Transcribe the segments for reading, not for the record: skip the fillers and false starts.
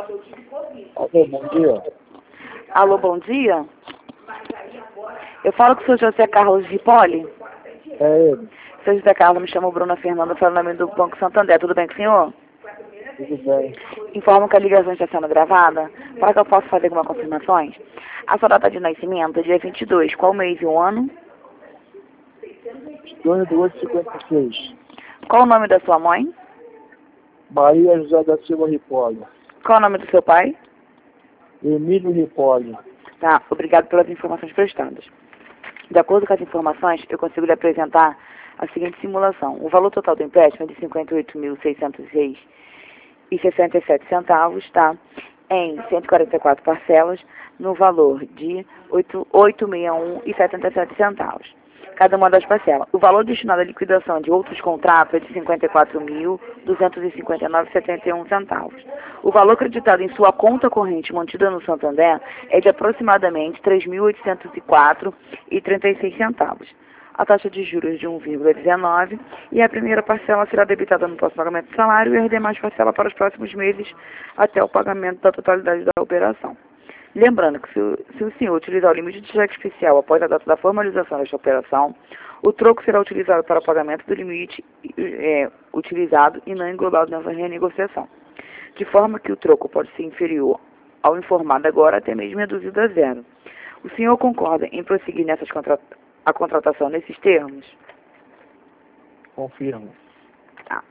Alô, bom dia. Alô, bom dia. Eu falo com o senhor José Carlos Ripoli. É ele. Senhor José Carlos, me chamo Bruna Fernanda, falo em nome do Banco Santander. Tudo bem com o senhor? Tudo bem. Informo que a ligação está sendo gravada para que eu possa fazer algumas confirmações. A sua data de nascimento é dia 22. Qual mês e o ano? 2/8/56. Qual o nome da sua mãe? Maria José da Silva Ripoli. Qual o nome do seu pai? Emílio Ripoli. Tá, obrigado pelas informações prestadas. De acordo com as informações, eu consigo lhe apresentar a seguinte simulação. O valor total do empréstimo é de R$ 58.606,67, tá? Em 144 parcelas, no valor de R$ 861,77. Cada uma das parcelas. O valor destinado à liquidação de outros contratos é de R$ 54.259,71. O valor acreditado em sua conta corrente mantida no Santander é de aproximadamente R$ 3.804,36. A taxa de juros de 1,19 e a primeira parcela será debitada no próximo pagamento do salário e as demais parcelas para os próximos meses até o pagamento da totalidade da operação. Lembrando que se o senhor utilizar o limite de cheque especial após a data da formalização desta operação, o troco será utilizado para o pagamento do limite utilizado e não englobado nessa renegociação. De forma que o troco pode ser inferior ao informado agora, até mesmo reduzido a zero. O senhor concorda em prosseguir a contratação nesses termos? Confirmo. Tá.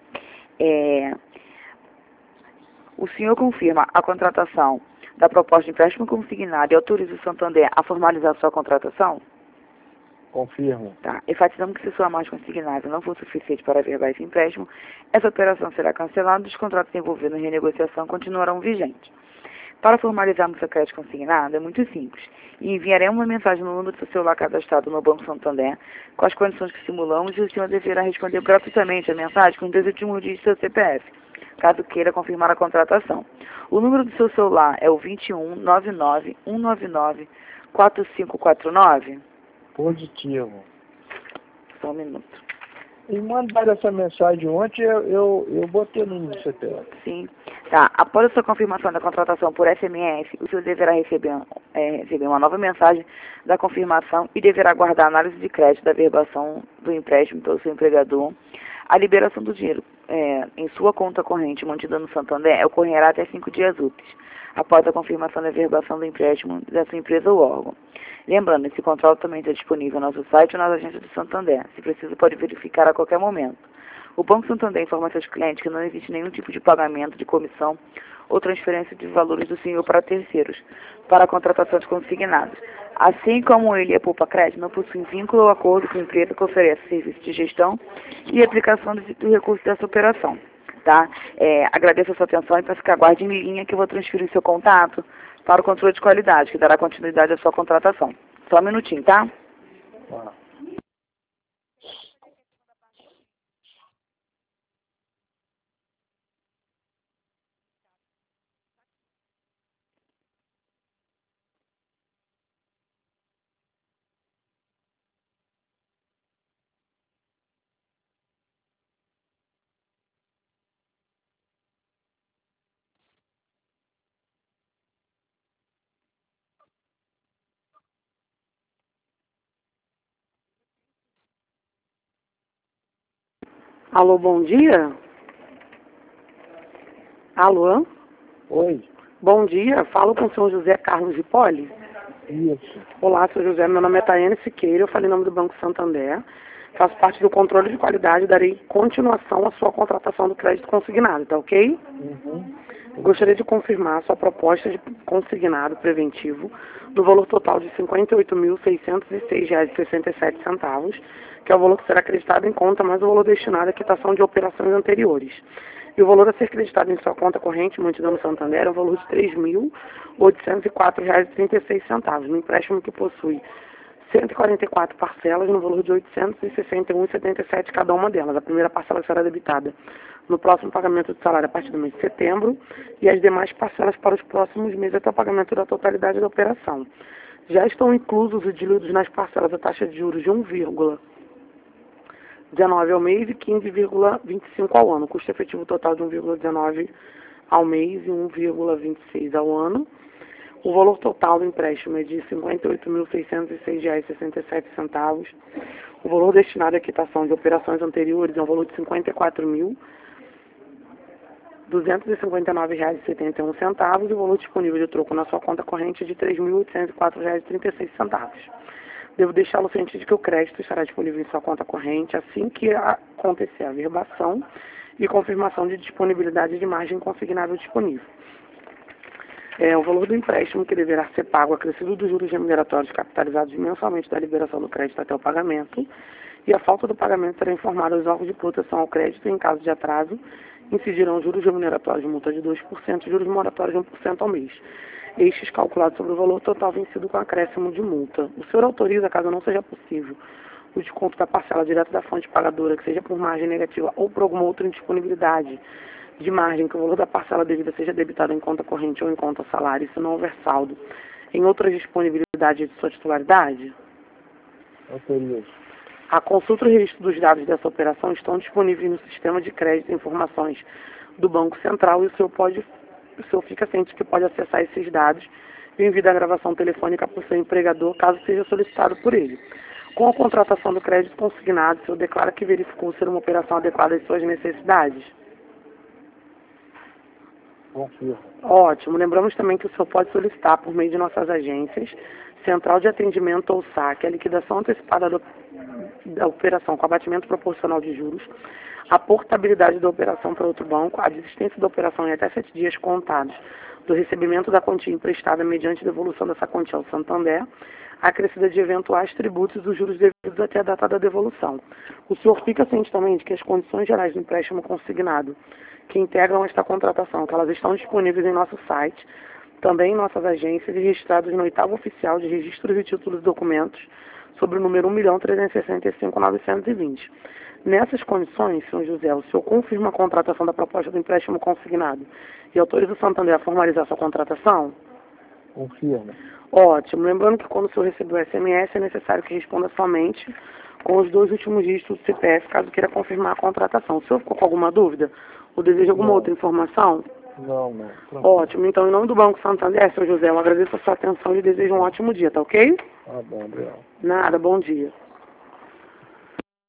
O senhor confirma a contratação da proposta de empréstimo consignado e autoriza o Santander a formalizar sua contratação? Confirmo. Tá. Enfatizando que se sua margem consignada não for suficiente para averbar esse empréstimo, essa operação será cancelada e os contratos envolvidos em renegociação continuarão vigentes. Para formalizarmos seu crédito consignado, é muito simples. E enviaremos uma mensagem no número do seu celular cadastrado no Banco Santander com as condições que simulamos e o senhor deverá responder gratuitamente a mensagem com os 2 últimos dígitos do seu CPF, caso queira confirmar a contratação. O número do seu celular é o 21 99 199 4549? Positivo. Só um minuto. E mandaram essa mensagem ontem, eu botei no CPF. Sim. Tá. Após a sua confirmação da contratação por SMS, o senhor deverá receber uma nova mensagem da confirmação e deverá aguardar a análise de crédito da averbação do empréstimo pelo seu empregador. A liberação do dinheiro em sua conta corrente mantida no Santander ocorrerá até 5 dias úteis, após a confirmação da averbação do empréstimo da sua empresa ou órgão. Lembrando, esse controle também está disponível no nosso site ou nas agências do Santander. Se precisa, pode verificar a qualquer momento. O Banco Santander informa seus clientes que não existe nenhum tipo de pagamento de comissão ou transferência de valores do senhor para terceiros, para a contratação de consignados. Assim como ele e a Poupa Crédito não possuem vínculo ou acordo com a empresa que oferece serviço de gestão e aplicação do recurso dessa operação. Tá? Agradeço a sua atenção e peço que aguarde em linha que eu vou transferir seu contato para o controle de qualidade, que dará continuidade à sua contratação. Só um minutinho, tá? Ah. Alô, bom dia? Alô? Oi. Bom dia, falo com o senhor José Carlos Ripoli. Isso. Olá, senhor José, meu nome é Taiane Siqueira, eu falei em nome do Banco Santander. Faço parte do controle de qualidade e darei continuação à sua contratação do crédito consignado, tá ok? Uhum. Gostaria de confirmar a sua proposta de consignado preventivo do valor total de R$ 58.606,67, que é o valor que será acreditado em conta, mais o valor destinado à quitação de operações anteriores. E o valor a ser acreditado em sua conta corrente, mantida no Santander, é o valor de R$ 3.804,36, no empréstimo que possui 144 parcelas no valor de R$ 861,77 cada uma delas. A primeira parcela será debitada no próximo pagamento do salário a partir do mês de setembro e as demais parcelas para os próximos meses até o pagamento da totalidade da operação. Já estão inclusos e diluídos nas parcelas a taxa de juros de 1,19 ao mês e 15,25 ao ano. Custo efetivo total de 1,19 ao mês e 1,26 ao ano. O valor total do empréstimo é de R$ 58.606,67. O valor destinado à quitação de operações anteriores é um valor de R$ 54.259,71 e o valor disponível de troco na sua conta corrente é de R$ 3.804,36. Devo deixá-lo ciente de que o crédito estará disponível em sua conta corrente assim que acontecer a verbação e confirmação de disponibilidade de margem consignável disponível. O valor do empréstimo que deverá ser pago acrescido dos juros remuneratórios capitalizados mensalmente da liberação do crédito até o pagamento, e a falta do pagamento será informada aos órgãos de proteção ao crédito e, em caso de atraso, incidirão juros remuneratórios de multa de 2% e juros moratórios de 1% ao mês. Estes calculados sobre o valor total vencido com acréscimo de multa. O senhor autoriza, caso não seja possível, o desconto da parcela direto da fonte pagadora, que seja por margem negativa ou por alguma outra indisponibilidade de margem, que o valor da parcela devida seja debitado em conta corrente ou em conta salário, se não houver saldo, em outras disponibilidades de sua titularidade? Autorizo. A consulta e o registro dos dados dessa operação estão disponíveis no sistema de crédito e informações do Banco Central e o senhor fica ciente que pode acessar esses dados e enviar a gravação telefônica para o seu empregador, caso seja solicitado por ele. Com a contratação do crédito consignado, o senhor declara que verificou ser uma operação adequada às suas necessidades? Confirmo. Ótimo. Lembramos também que o senhor pode solicitar, por meio de nossas agências, Central de Atendimento ou SAC, a liquidação antecipada da operação com abatimento proporcional de juros, a portabilidade da operação para outro banco, a desistência da operação em até 7 dias contados do recebimento da quantia emprestada mediante devolução dessa quantia ao Santander, a acrescida de eventuais tributos e dos juros devidos até a data da devolução. O senhor fica ciente também de que as condições gerais do empréstimo consignado que integram esta contratação, que elas estão disponíveis em nosso site, também em nossas agências e registrados no 8º Oficial de Registros e Títulos e Documentos, sobre o número 1.365.920. Nessas condições, senhor José, o senhor confirma a contratação da proposta do empréstimo consignado e autoriza o Santander a formalizar sua contratação? Confirmo. Ótimo. Lembrando que quando o senhor receber o SMS, é necessário que responda somente com os 2 últimos dígitos do CPF, caso queira confirmar a contratação. O senhor ficou com alguma dúvida? Ou deseja alguma outra informação? Não. Tranquilo. Ótimo. Então, em nome do Banco Santander, senhor José, eu agradeço a sua atenção e desejo um ótimo dia, tá ok? Tá bom, obrigado. Nada, bom dia.